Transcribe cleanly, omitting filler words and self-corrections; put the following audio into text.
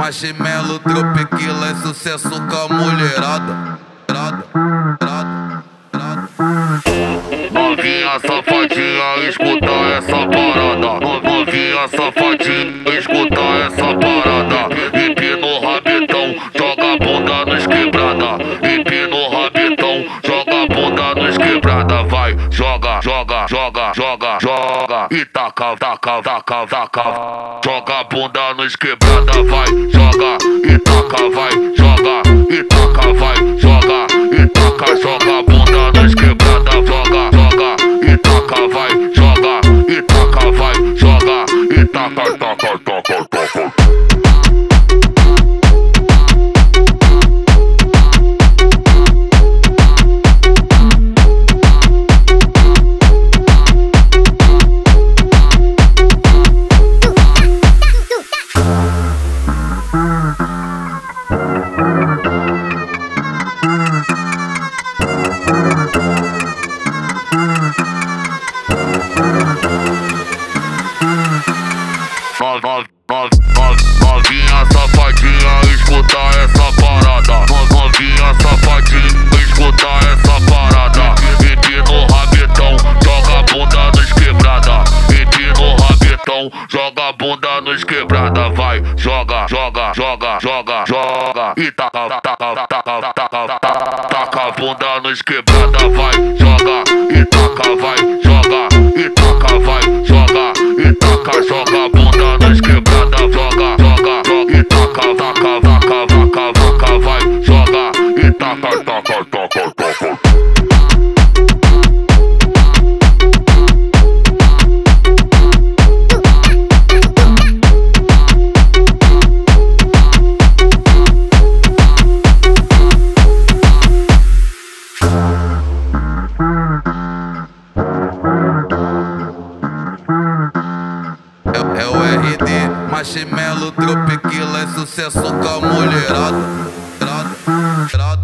Marshmello, Tropiquila é sucesso com a mulherada. Novinha safadinha, escuta essa parada. Novinha safadinha, escuta essa parada. Empina o rabetão, joga a bunda nos quebrada. Empina o rabetão, joga a bunda nos quebrada. Vai, joga, joga, joga, joga, joga. E taca, taca, taca, taca. Joga a bunda nos quebrada. Vai, joga, e taca, vai, joga. E taca, vai, joga. E taca, joga a bunda nos quebrada. Joga, joga, e taca, vai, joga. E taca, vai, joga. E taca, taca, taca, taca. Novinha safadinha, escuta essa parada. Novinha safadinha, escuta essa parada. Empina o rabetão, joga a bunda nos quebrada. Empina o rabetão, joga a bunda nos quebrada. Vai, joga, joga, joga, joga, joga. E taca, taca, taca, taca, taca. Taca a bunda nos quebrada. Vai, joga, e taca, vai, joga. E taca, vai, joga. E taca, joga a bunda nos quebrada. Joga, joga, joga. E taca, taca, taca, taca, taca. Vai, joga. E taca, taca, taca, taca. É o RD, Marshmello, Tropiquila é sucesso com a mulherada.